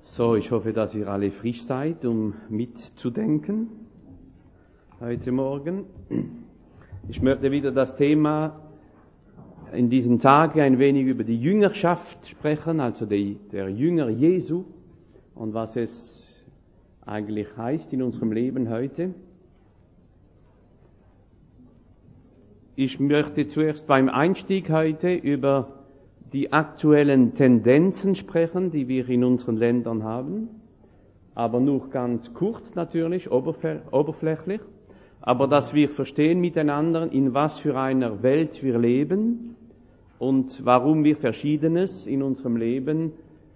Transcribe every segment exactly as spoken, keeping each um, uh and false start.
So, ich hoffe, dass ihr alle frisch seid, um mitzudenken heute Morgen. Ich möchte wieder das Thema in diesen Tagen ein wenig über die Jüngerschaft sprechen, also die, der Jünger Jesu und was es eigentlich heißt in unserem Leben heute. Ich möchte zuerst beim Einstieg heute über die aktuellen Tendenzen sprechen, die wir in unseren Ländern haben, aber nur ganz kurz natürlich, oberflächlich, aber dass wir verstehen miteinander, in was für einer Welt wir leben und warum wir Verschiedenes in unserem Leben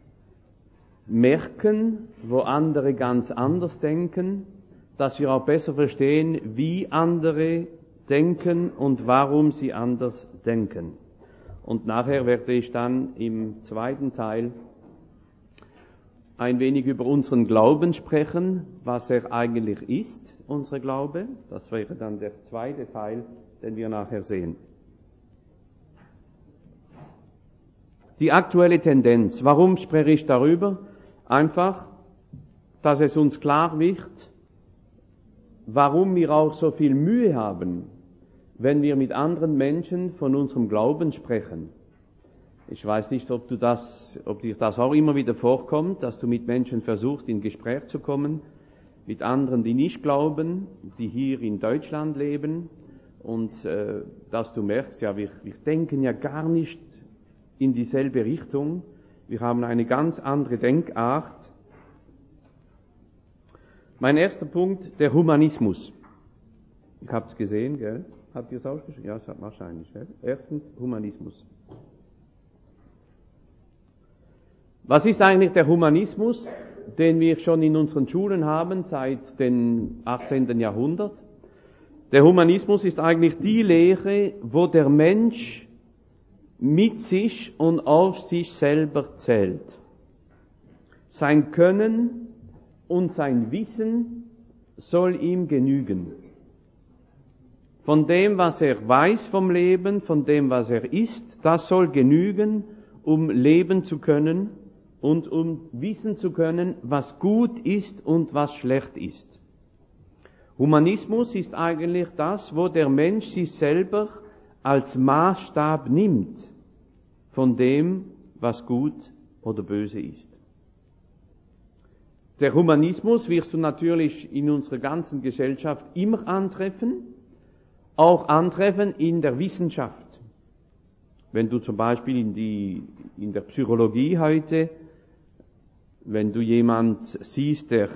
merken, wo andere ganz anders denken, dass wir auch besser verstehen, wie andere denken und warum sie anders denken. Und nachher werde ich dann im zweiten Teil ein wenig über unseren Glauben sprechen, was er eigentlich ist, unser Glaube. Das wäre dann der zweite Teil, den wir nachher sehen. Die aktuelle Tendenz. Warum spreche ich darüber? Einfach, dass es uns klar wird, warum wir auch so viel Mühe haben, wenn wir mit anderen Menschen von unserem Glauben sprechen. Ich weiß nicht, ob du das, ob dir das auch immer wieder vorkommt, dass du mit Menschen versuchst, in Gespräch zu kommen, mit anderen, die nicht glauben, die hier in Deutschland leben, und äh, dass du merkst, ja, wir, wir denken ja gar nicht in dieselbe Richtung, wir haben eine ganz andere Denkart. Mein erster Punkt, der Humanismus. Ich habe es gesehen, gell? Habt ihr es ausgeschrieben? Ja, wahrscheinlich. Gell? Erstens, Humanismus. Was ist eigentlich der Humanismus, den wir schon in unseren Schulen haben seit dem achtzehnten Jahrhundert? Der Humanismus ist eigentlich die Lehre, wo der Mensch mit sich und auf sich selber zählt. Sein Können und sein Wissen soll ihm genügen. Von dem, was er weiß vom Leben, von dem, was er ist, das soll genügen, um leben zu können und um wissen zu können, was gut ist und was schlecht ist. Humanismus ist eigentlich das, wo der Mensch sich selber als Maßstab nimmt von dem, was gut oder böse ist. Der Humanismus wirst du natürlich in unserer ganzen Gesellschaft immer antreffen, auch antreffen in der Wissenschaft. Wenn du zum Beispiel in, die, in der Psychologie heute, wenn du jemand siehst, der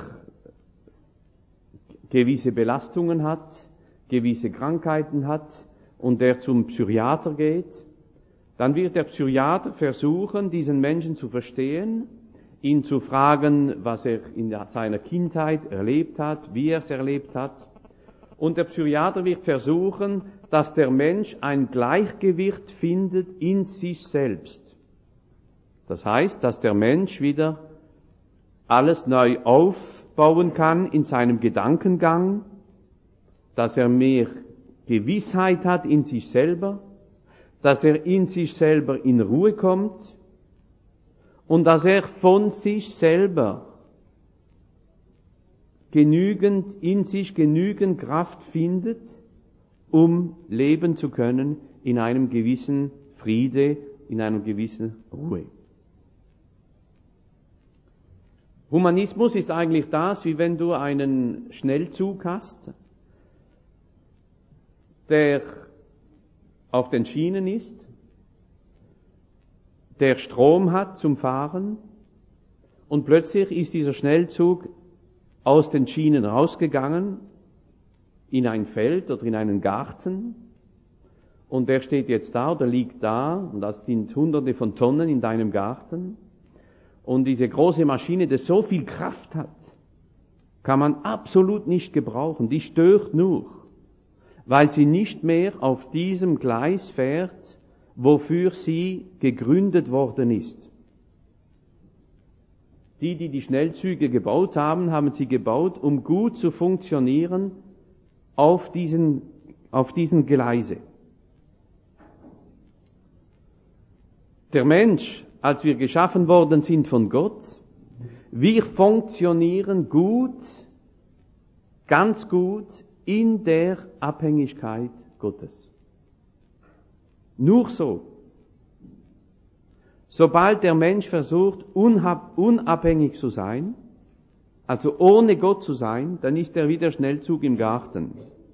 gewisse Belastungen hat, gewisse Krankheiten hat und der zum Psychiater geht, dann wird der Psychiater versuchen, diesen Menschen zu verstehen, ihn zu fragen, was er in seiner Kindheit erlebt hat, wie er es erlebt hat. Und der Psychiater wird versuchen, dass der Mensch ein Gleichgewicht findet in sich selbst. Das heißt, dass der Mensch wieder alles neu aufbauen kann in seinem Gedankengang, dass er mehr Gewissheit hat in sich selber, dass er in sich selber in Ruhe kommt und dass er von sich selber genügend, in sich genügend Kraft findet, um leben zu können in einem gewissen Friede, in einer gewissen Ruhe. Humanismus ist eigentlich das, wie wenn du einen Schnellzug hast, der auf den Schienen ist, der Strom hat zum Fahren, und plötzlich ist dieser Schnellzug aus den Schienen rausgegangen, in ein Feld oder in einen Garten, und der steht jetzt da oder liegt da, und das sind hunderte von Tonnen in deinem Garten, und diese große Maschine, die so viel Kraft hat, kann man absolut nicht gebrauchen, die stört nur, weil sie nicht mehr auf diesem Gleis fährt, wofür sie gegründet worden ist. Die, die die Schnellzüge gebaut haben, haben sie gebaut, um gut zu funktionieren auf diesen, auf diesen Gleise. Der Mensch, als wir geschaffen worden sind von Gott, Wir funktionieren gut, ganz gut in der Abhängigkeit Gottes. Nur so. Sobald der Mensch versucht, unabhängig zu sein, also ohne Gott zu sein, dann ist er wieder Schnellzug im Garten.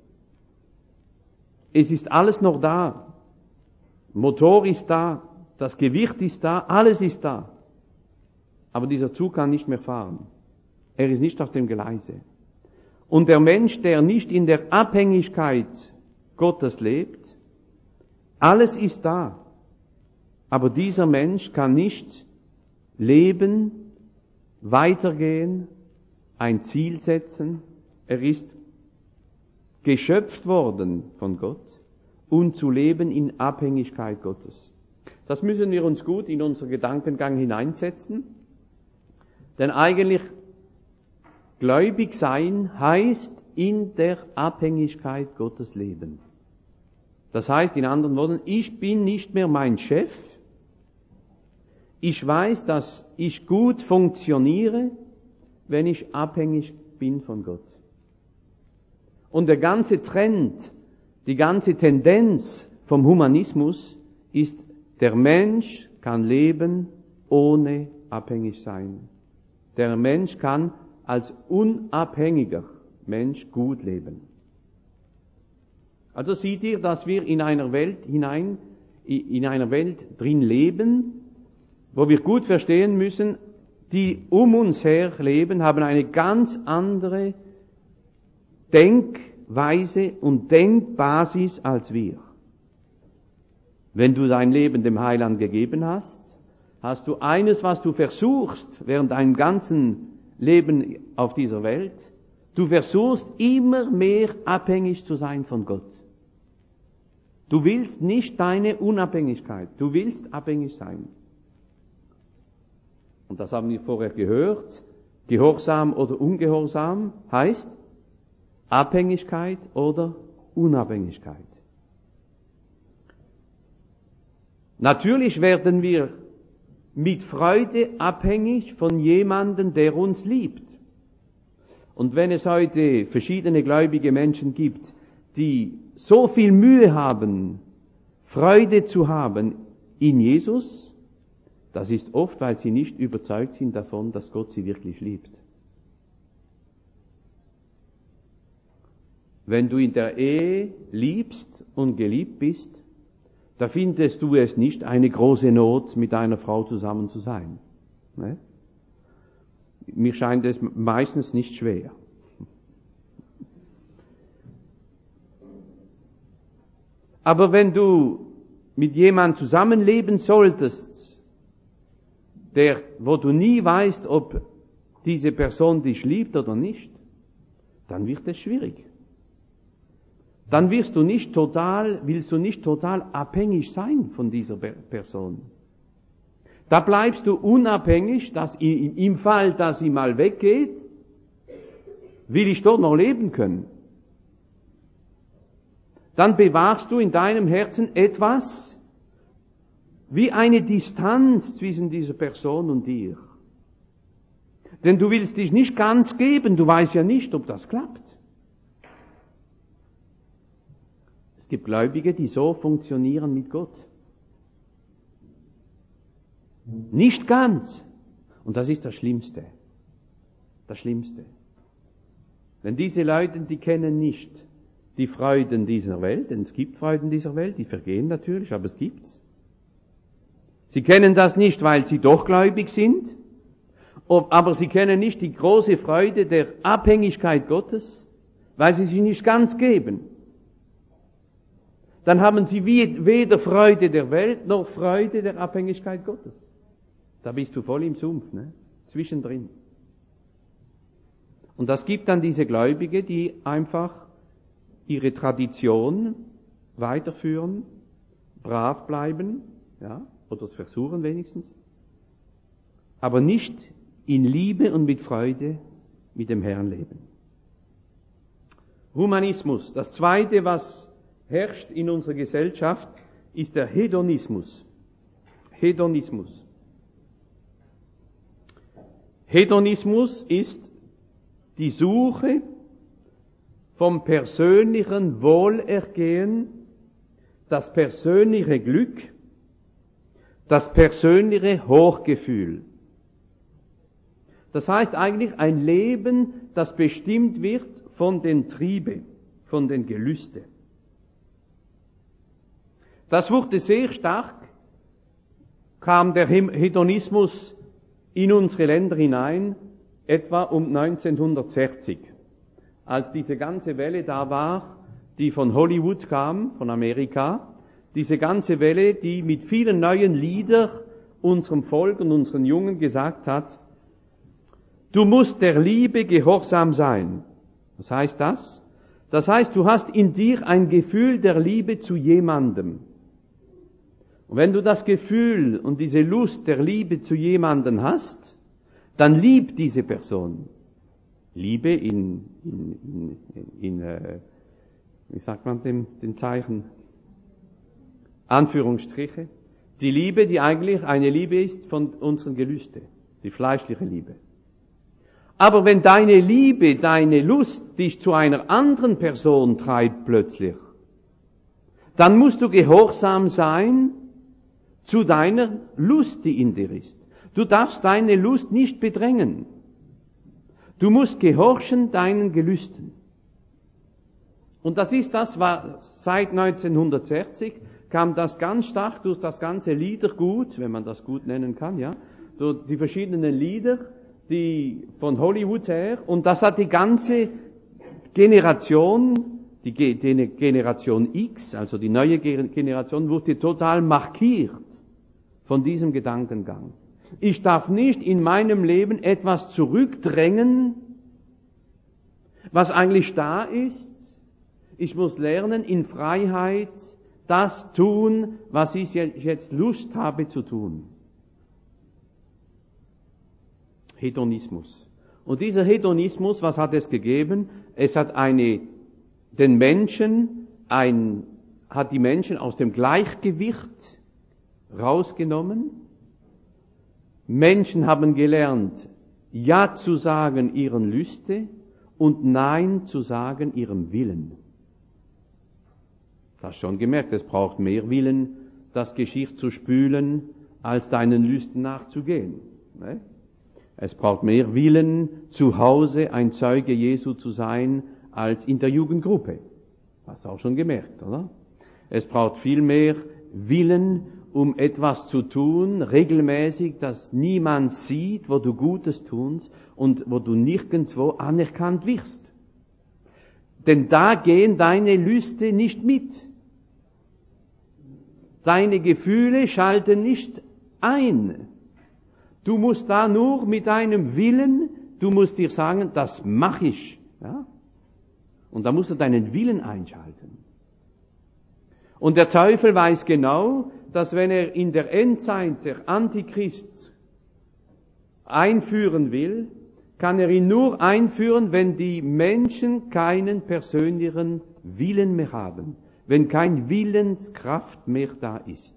Es ist alles noch da. Motor ist da, das Gewicht ist da, alles ist da. Aber dieser Zug kann nicht mehr fahren. Er ist nicht auf dem Gleise. Und der Mensch, der nicht in der Abhängigkeit Gottes lebt, alles ist da. Aber dieser Mensch kann nicht leben, weitergehen, ein Ziel setzen. Er ist geschöpft worden von Gott und zu leben in Abhängigkeit Gottes. Das müssen wir uns gut in unseren Gedankengang hineinsetzen. Denn eigentlich gläubig sein heißt in der Abhängigkeit Gottes leben. Das heißt in anderen Worten, ich bin nicht mehr mein Chef. Ich weiß, dass ich gut funktioniere, wenn ich abhängig bin von Gott. Und der ganze Trend, die ganze Tendenz vom Humanismus ist, der Mensch kann leben ohne abhängig sein. Der Mensch kann als unabhängiger Mensch gut leben. Also seht ihr, dass wir in einer Welt hinein, in einer Welt drin leben, wo wir gut verstehen müssen, die um uns her leben, haben eine ganz andere Denkweise und Denkbasis als wir. Wenn du dein Leben dem Heiland gegeben hast, hast du eines, was du versuchst während deinem ganzen Leben auf dieser Welt, du versuchst immer mehr abhängig zu sein von Gott. Du willst nicht deine Unabhängigkeit, du willst abhängig sein. Und das haben wir vorher gehört, Gehorsam oder Ungehorsam heißt Abhängigkeit oder Unabhängigkeit. Natürlich werden wir mit Freude abhängig von jemandem, der uns liebt. Und wenn es heute verschiedene gläubige Menschen gibt, die so viel Mühe haben, Freude zu haben in Jesus, das ist oft, weil sie nicht überzeugt sind davon, dass Gott sie wirklich liebt. Wenn du in der Ehe liebst und geliebt bist, da findest du es nicht eine große Not, mit einer Frau zusammen zu sein. Ne? Mir scheint es meistens nicht schwer. Aber wenn du mit jemandem zusammenleben solltest, der, wo du nie weißt, ob diese Person dich liebt oder nicht, dann wird es schwierig. Dann wirst du nicht total, willst du nicht total abhängig sein von dieser Person. Da bleibst du unabhängig, dass im Fall, dass sie mal weggeht, will ich dort noch leben können. Dann bewahrst du in deinem Herzen etwas wie eine Distanz zwischen dieser Person und dir. Denn du willst dich nicht ganz geben, du weißt ja nicht, ob das klappt. Es gibt Gläubige, die so funktionieren mit Gott. Nicht ganz. Und das ist das Schlimmste. Das Schlimmste. Denn diese Leute, die kennen nicht die Freuden dieser Welt, denn es gibt Freuden dieser Welt, die vergehen natürlich, aber es gibt's. Sie kennen das nicht, weil sie doch gläubig sind, aber sie kennen nicht die große Freude der Abhängigkeit Gottes, weil sie sich nicht ganz geben. Dann haben sie weder Freude der Welt noch Freude der Abhängigkeit Gottes. Da bist du voll im Sumpf, ne? Zwischendrin. Und das gibt dann diese Gläubige, die einfach ihre Tradition weiterführen, brav bleiben, ja, oder es versuchen wenigstens, aber nicht in Liebe und mit Freude mit dem Herrn leben. Humanismus. Das Zweite, was herrscht in unserer Gesellschaft, ist der Hedonismus. Hedonismus. Hedonismus ist die Suche vom persönlichen Wohlergehen, das persönliche Glück, das persönliche Hochgefühl. Das heißt eigentlich ein Leben, das bestimmt wird von den Triebe, von den Gelüste. Das wurde sehr stark, kam der Hedonismus in unsere Länder hinein, etwa um neunzehnhundertsechzig, als diese ganze Welle da war, die von Hollywood kam, von Amerika, diese ganze Welle, die mit vielen neuen Liedern unserem Volk und unseren Jungen gesagt hat, du musst der Liebe gehorsam sein. Was heißt das? Das heißt, du hast in dir ein Gefühl der Liebe zu jemandem. Und wenn du das Gefühl und diese Lust der Liebe zu jemandem hast, dann lieb diese Person. Liebe in, in, in, in äh, wie sagt man dem, den Zeichen? Anführungsstriche. Die Liebe, die eigentlich eine Liebe ist von unseren Gelüsten, die fleischliche Liebe. Aber wenn deine Liebe, deine Lust dich zu einer anderen Person treibt plötzlich, dann musst du gehorsam sein zu deiner Lust, die in dir ist. Du darfst deine Lust nicht bedrängen. Du musst gehorchen deinen Gelüsten. Und das ist das, was seit neunzehnhundertsechzig kam das ganz stark durch das ganze Liedergut, wenn man das gut nennen kann, ja, durch die verschiedenen Lieder, die von Hollywood her, und das hat die ganze Generation, die Generation X, also die neue Generation, wurde total markiert von diesem Gedankengang. Ich darf nicht in meinem Leben etwas zurückdrängen, was eigentlich da ist. Ich muss lernen, in Freiheit das tun, was ich jetzt Lust habe zu tun. Hedonismus. Und dieser Hedonismus, was hat es gegeben? Es hat eine, den Menschen, ein, hat die Menschen aus dem Gleichgewicht rausgenommen. Menschen haben gelernt, Ja zu sagen ihren Lüste und Nein zu sagen ihrem Willen. Du hast schon gemerkt, es braucht mehr Willen, das Geschirr zu spülen, als deinen Lüsten nachzugehen. Ne? Es braucht mehr Willen, zu Hause ein Zeuge Jesu zu sein, als in der Jugendgruppe. Hast du auch schon gemerkt, oder? Es braucht viel mehr Willen, um etwas zu tun, regelmäßig, dass niemand sieht, wo du Gutes tust und wo du nirgendwo anerkannt wirst. Denn da gehen deine Lüste nicht mit. Deine Gefühle schalten nicht ein. Du musst da nur mit deinem Willen, du musst dir sagen, das mache ich. Ja? Und da musst du deinen Willen einschalten. Und der Teufel weiß genau, dass wenn er in der Endzeit der Antichrist einführen will, kann er ihn nur einführen, wenn die Menschen keinen persönlichen Willen mehr haben, wenn kein Willenskraft mehr da ist.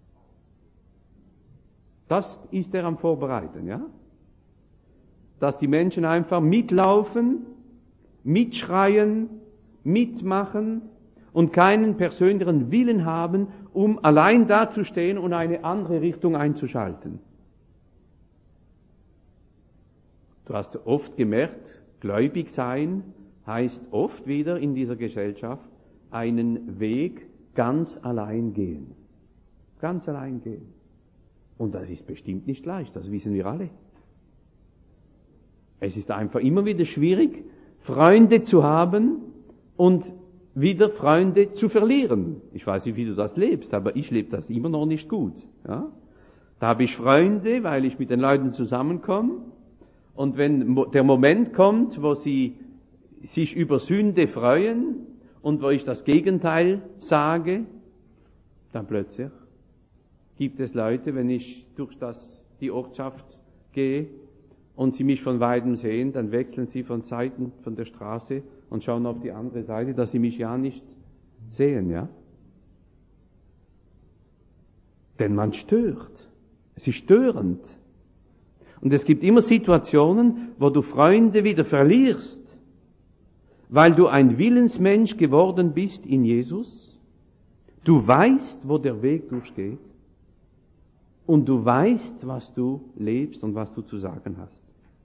Das ist er am Vorbereiten, ja? Dass die Menschen einfach mitlaufen, mitschreien, mitmachen und keinen persönlichen Willen haben, um allein dazustehen und eine andere Richtung einzuschalten. Du hast oft gemerkt, gläubig sein heißt oft wieder in dieser Gesellschaft einen Weg ganz allein gehen. Ganz allein gehen. Und das ist bestimmt nicht leicht, das wissen wir alle. Es ist einfach immer wieder schwierig, Freunde zu haben und wieder Freunde zu verlieren. Ich weiß nicht, wie du das lebst, aber ich lebe das immer noch nicht gut. Ja? Da habe ich Freunde, weil ich mit den Leuten zusammenkomme. Und wenn der Moment kommt, wo sie sich über Sünde freuen und wo ich das Gegenteil sage, dann plötzlich gibt es Leute, wenn ich durch das, die Ortschaft gehe und sie mich von Weitem sehen, dann wechseln sie von Seiten von der Straße und schauen auf die andere Seite, dass sie mich ja nicht sehen, ja? Denn man stört. Es ist störend. Und es gibt immer Situationen, wo du Freunde wieder verlierst, weil du ein Willensmensch geworden bist in Jesus. Du weißt, wo der Weg durchgeht. Und du weißt, was du lebst und was du zu sagen hast.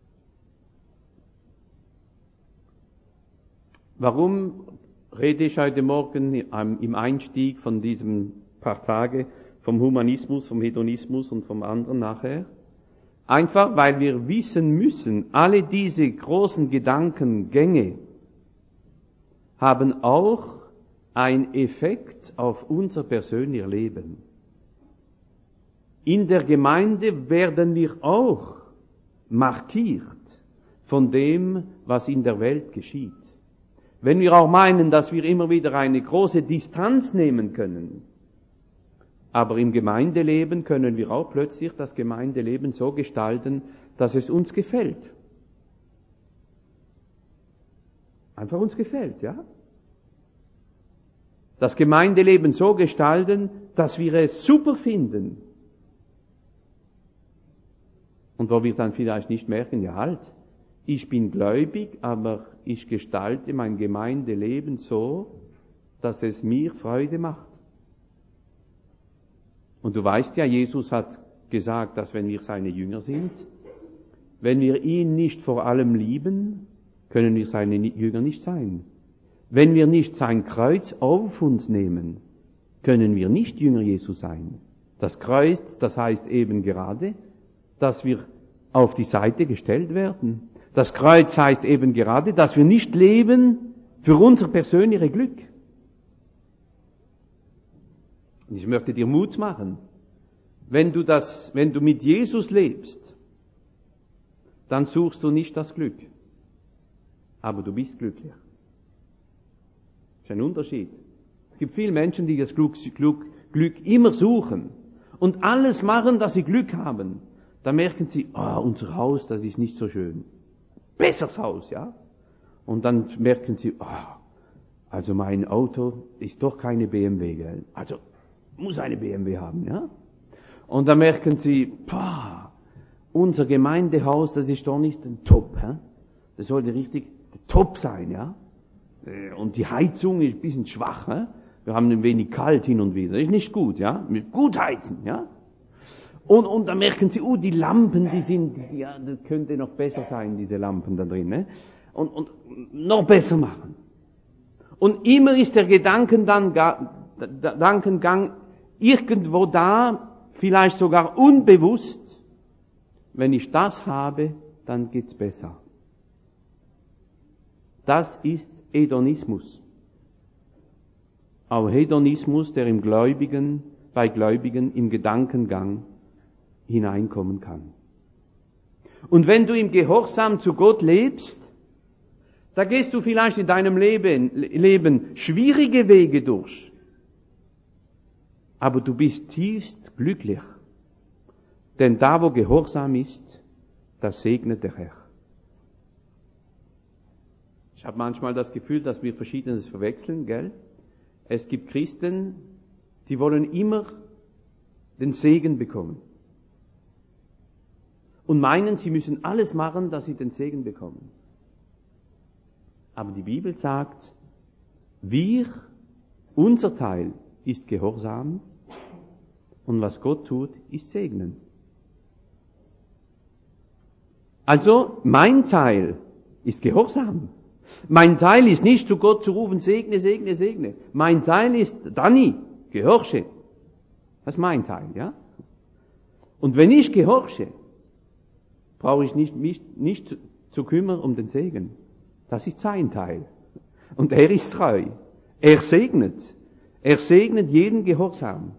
Warum rede ich heute Morgen im Einstieg von diesem paar Tage vom Humanismus, vom Hedonismus und vom anderen nachher? Einfach, weil wir wissen müssen, alle diese großen Gedankengänge haben auch einen Effekt auf unser persönliches Leben. In der Gemeinde werden wir auch markiert von dem, was in der Welt geschieht. Wenn wir auch meinen, dass wir immer wieder eine große Distanz nehmen können, aber im Gemeindeleben können wir auch plötzlich das Gemeindeleben so gestalten, dass es uns gefällt. Einfach uns gefällt, ja? Das Gemeindeleben so gestalten, dass wir es super finden. Und wo wir dann vielleicht nicht merken, ja halt, ich bin gläubig, aber ich gestalte mein Gemeindeleben so, dass es mir Freude macht. Und du weißt ja, Jesus hat gesagt, dass wenn wir seine Jünger sind, wenn wir ihn nicht vor allem lieben, können wir seine Jünger nicht sein. Wenn wir nicht sein Kreuz auf uns nehmen, können wir nicht Jünger Jesu sein. Das Kreuz, das heißt eben gerade, dass wir auf die Seite gestellt werden. Das Kreuz heißt eben gerade, dass wir nicht leben für unser persönliches Glück. Und ich möchte dir Mut machen. Wenn du das, wenn du mit Jesus lebst, dann suchst du nicht das Glück. Aber du bist glücklich. Das ist ein Unterschied. Es gibt viele Menschen, die das Glück, Glück, Glück immer suchen und alles machen, dass sie Glück haben. Da merken sie, ah, oh, unser Haus, das ist nicht so schön. Besseres Haus, ja? Und dann merken sie, ah, oh, also mein Auto ist doch keine B M W, gell? Also, muss eine B M W haben, ja? Und dann merken sie, pah, unser Gemeindehaus, das ist doch nicht ein Top, hä? Das sollte richtig Top sein, ja? Und die Heizung ist ein bisschen schwach, hä? Wir haben ein wenig kalt hin und wieder. Das ist nicht gut, ja? Gut heizen, ja? Und, und dann merken sie, oh, die Lampen, die sind, die, ja, das könnte noch besser sein, diese Lampen da drin, ne? Und, und noch besser machen. Und immer ist der Gedankengang, Gedankengang irgendwo da, vielleicht sogar unbewusst, wenn ich das habe, dann geht's besser. Das ist Hedonismus. Auch Hedonismus, der im Gläubigen, bei Gläubigen im Gedankengang hineinkommen kann. Und wenn du im Gehorsam zu Gott lebst, da gehst du vielleicht in deinem Leben, Leben schwierige Wege durch. Aber du bist tiefst glücklich. Denn da, wo Gehorsam ist, da segnet der Herr. Ich habe manchmal das Gefühl, dass wir Verschiedenes verwechseln, gell? Es gibt Christen, die wollen immer den Segen bekommen. Und meinen, sie müssen alles machen, dass sie den Segen bekommen. Aber die Bibel sagt, wir, unser Teil ist Gehorsam und was Gott tut, ist Segnen. Also, mein Teil ist Gehorsam. Mein Teil ist nicht zu Gott zu rufen, segne, segne, segne. Mein Teil ist, Dani, gehorche. Das ist mein Teil, ja? Und wenn ich gehorche, brauche ich nicht, mich nicht zu kümmern um den Segen. Das ist sein Teil. Und er ist treu. Er segnet. Er segnet jeden Gehorsam.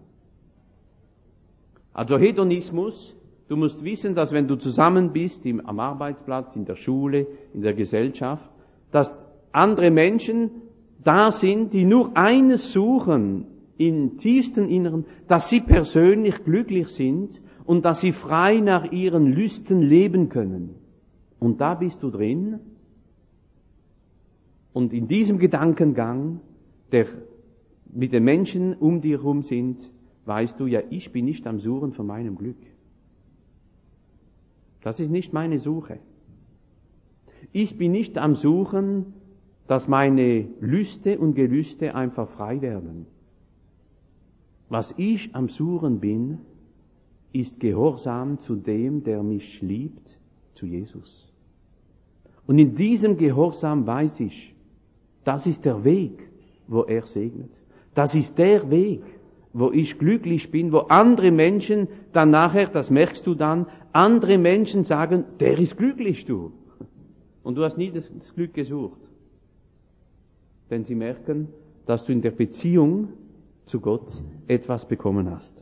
Also Hedonismus, du musst wissen, dass wenn du zusammen bist, im, am Arbeitsplatz, in der Schule, in der Gesellschaft, dass andere Menschen da sind, die nur eines suchen, im tiefsten Inneren, dass sie persönlich glücklich sind und dass sie frei nach ihren Lüsten leben können. Und da bist du drin. Und in diesem Gedankengang, der mit den Menschen um dir herum sind, weißt du, ja, ich bin nicht am Suchen von meinem Glück. Das ist nicht meine Suche. Ich bin nicht am Suchen, dass meine Lüste und Gelüste einfach frei werden. Was ich am Suchen bin, ist Gehorsam zu dem, der mich liebt, zu Jesus. Und in diesem Gehorsam weiß ich, das ist der Weg, wo er segnet. Das ist der Weg, wo ich glücklich bin, wo andere Menschen dann nachher, das merkst du dann, andere Menschen sagen, der ist glücklich, du. Und du hast nie das, das Glück gesucht. Denn sie merken, dass du in der Beziehung zu Gott etwas bekommen hast.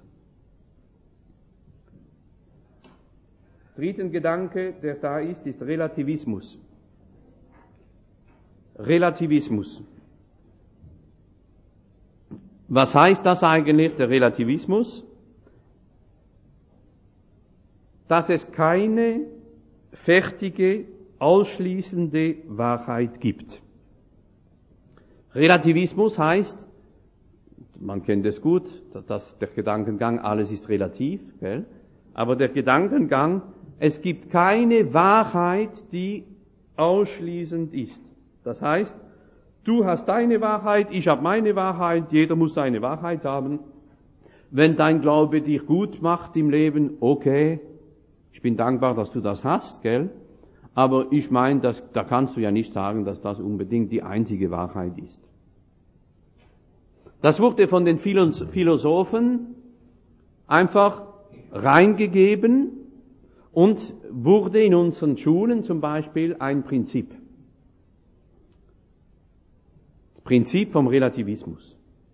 Dritten Gedanke, der da ist, ist Relativismus. Relativismus. Was heißt das eigentlich, der Relativismus? Dass es keine fertige, ausschließende Wahrheit gibt. Relativismus heißt, man kennt es gut, dass der Gedankengang, alles ist relativ, gell? Aber der Gedankengang, es gibt keine Wahrheit, die ausschließend ist. Das heißt, du hast deine Wahrheit, ich habe meine Wahrheit, jeder muss seine Wahrheit haben. Wenn dein Glaube dich gut macht im Leben, okay, ich bin dankbar, dass du das hast, gell? Aber ich meine, dass, da kannst du ja nicht sagen, dass das unbedingt die einzige Wahrheit ist. Das wurde von den Philosophen einfach reingegeben und wurde in unseren Schulen zum Beispiel ein Prinzip. Das Prinzip vom Relativismus.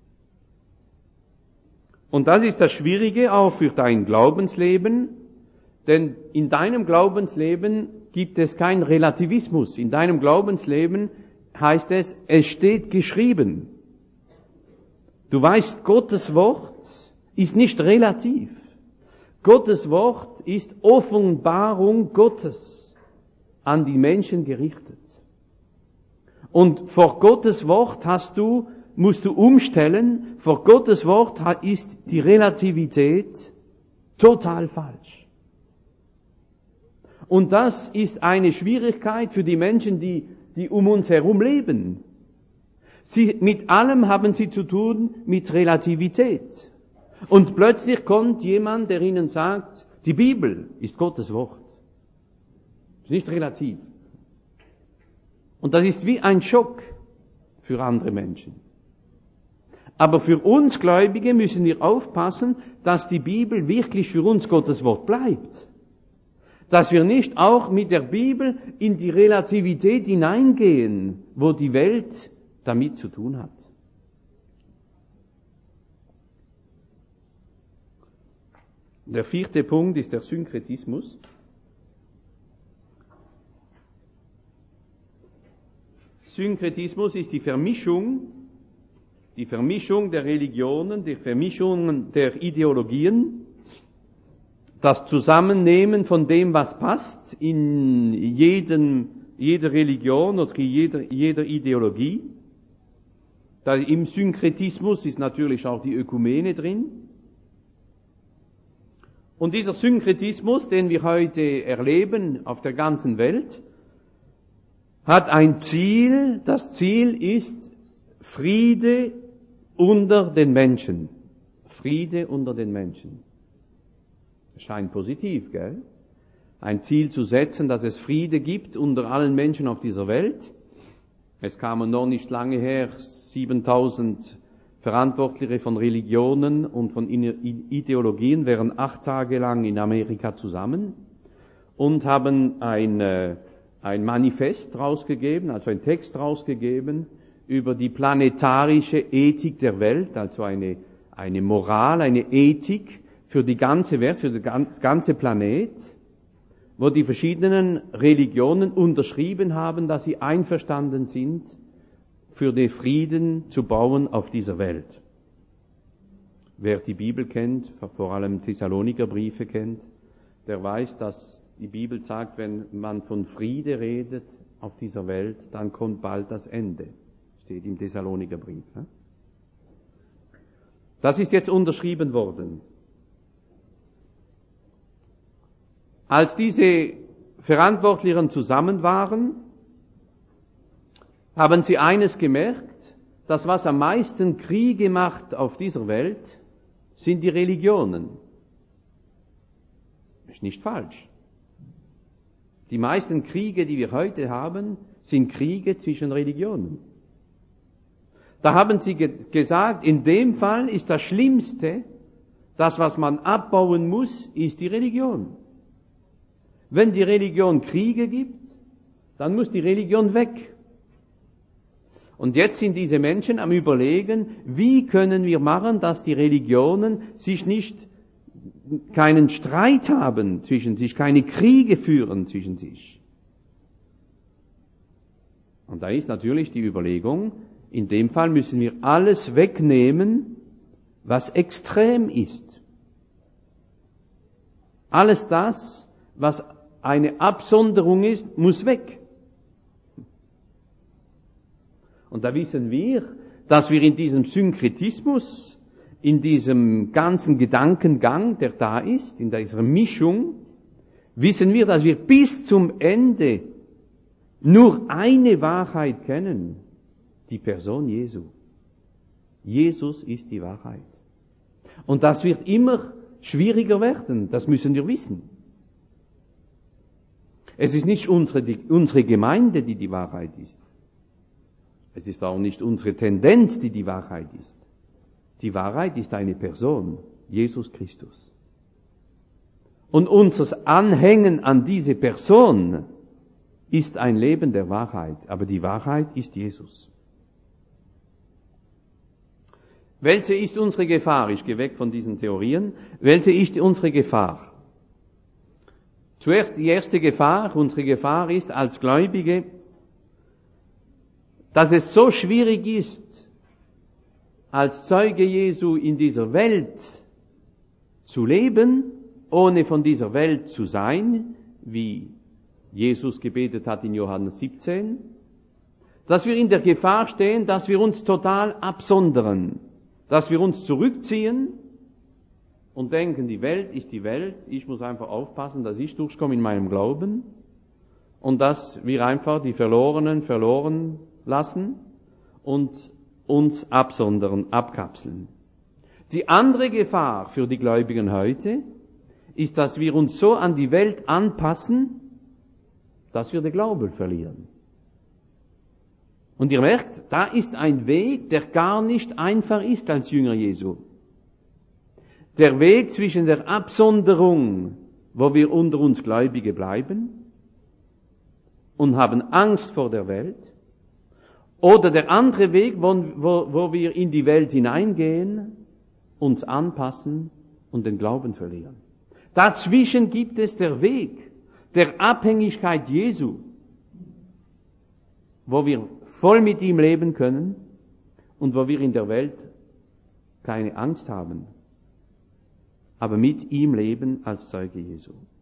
Und das ist das Schwierige auch für dein Glaubensleben, denn in deinem Glaubensleben gibt es keinen Relativismus. In deinem Glaubensleben heißt es, es steht geschrieben. Du weißt, Gottes Wort ist nicht relativ. Gottes Wort ist Offenbarung Gottes an die Menschen gerichtet. Und vor Gottes Wort hast du, musst du umstellen, vor Gottes Wort ist die Relativität total falsch. Und das ist eine Schwierigkeit für die Menschen, die, die um uns herum leben. Sie, mit allem haben sie zu tun mit Relativität. Und plötzlich kommt jemand, der ihnen sagt, die Bibel ist Gottes Wort. Ist nicht relativ. Und das ist wie ein Schock für andere Menschen. Aber für uns Gläubige müssen wir aufpassen, dass die Bibel wirklich für uns Gottes Wort bleibt. Dass wir nicht auch mit der Bibel in die Relativität hineingehen, wo die Welt damit zu tun hat. Der vierte Punkt ist der Synkretismus. Synkretismus ist die Vermischung, die Vermischung der Religionen, die Vermischung der Ideologien, das Zusammennehmen von dem, was passt in jedem, jeder Religion oder jeder, jeder Ideologie. Da im Synkretismus ist natürlich auch die Ökumene drin. Und dieser Synkretismus, den wir heute erleben auf der ganzen Welt, hat ein Ziel. Das Ziel ist Friede unter den Menschen. Friede unter den Menschen. Das scheint positiv, gell? Ein Ziel zu setzen, dass es Friede gibt unter allen Menschen auf dieser Welt. Es kamen noch nicht lange her siebentausend Verantwortliche von Religionen und von Ideologien wären acht Tage lang in Amerika zusammen und haben ein, äh, ein Manifest rausgegeben, also ein Text rausgegeben über die planetarische Ethik der Welt, also eine, eine Moral, eine Ethik für die ganze Welt, für den ganze Planet, wo die verschiedenen Religionen unterschrieben haben, dass sie einverstanden sind, für den Frieden zu bauen auf dieser Welt. Wer die Bibel kennt, vor allem Thessaloniker Briefe kennt, der weiß, dass die Bibel sagt, wenn man von Friede redet auf dieser Welt, dann kommt bald das Ende. Steht im Thessaloniker Brief. Das ist jetzt unterschrieben worden. Als diese Verantwortlichen zusammen waren, haben sie eines gemerkt, dass was am meisten Kriege macht auf dieser Welt, sind die Religionen. Ist nicht falsch. Die meisten Kriege, die wir heute haben, sind Kriege zwischen Religionen. Da haben sie ge- gesagt, in dem Fall ist das Schlimmste, das, was man abbauen muss, ist die Religion. Wenn die Religion Kriege gibt, dann muss die Religion weg. Und jetzt sind diese Menschen am Überlegen, wie können wir machen, dass die Religionen sich nicht, keinen Streit haben zwischen sich, keine Kriege führen zwischen sich. Und da ist natürlich die Überlegung, in dem Fall müssen wir alles wegnehmen, was extrem ist. Alles das, was eine Absonderung ist, muss weg. Und da wissen wir, dass wir in diesem Synkretismus, in diesem ganzen Gedankengang, der da ist, in dieser Mischung, wissen wir, dass wir bis zum Ende nur eine Wahrheit kennen, die Person Jesu. Jesus ist die Wahrheit. Und das wird immer schwieriger werden, das müssen wir wissen. Es ist nicht unsere, die, unsere Gemeinde, die die Wahrheit ist. Es ist auch nicht unsere Tendenz, die die Wahrheit ist. Die Wahrheit ist eine Person, Jesus Christus. Und unser Anhängen an diese Person ist ein Leben der Wahrheit, aber die Wahrheit ist Jesus. Welche ist unsere Gefahr? Ich gehe weg von diesen Theorien. Welche ist unsere Gefahr? Zuerst die erste Gefahr. Unsere Gefahr ist als Gläubige, dass es so schwierig ist, als Zeuge Jesu in dieser Welt zu leben, ohne von dieser Welt zu sein, wie Jesus gebetet hat in Johannes siebzehn, dass wir in der Gefahr stehen, dass wir uns total absondern, dass wir uns zurückziehen und denken, die Welt ist die Welt, ich muss einfach aufpassen, dass ich durchkomme in meinem Glauben und dass wir einfach die Verlorenen verloren lassen und uns absondern, abkapseln. Die andere Gefahr für die Gläubigen heute ist, dass wir uns so an die Welt anpassen, dass wir den Glauben verlieren. Und ihr merkt, da ist ein Weg, der gar nicht einfach ist als Jünger Jesu. Der Weg zwischen der Absonderung, wo wir unter uns Gläubige bleiben und haben Angst vor der Welt, oder der andere Weg, wo, wo, wo wir in die Welt hineingehen, uns anpassen und den Glauben verlieren. Dazwischen gibt es der Weg der Abhängigkeit Jesu, wo wir voll mit ihm leben können und wo wir in der Welt keine Angst haben, aber mit ihm leben als Zeuge Jesu.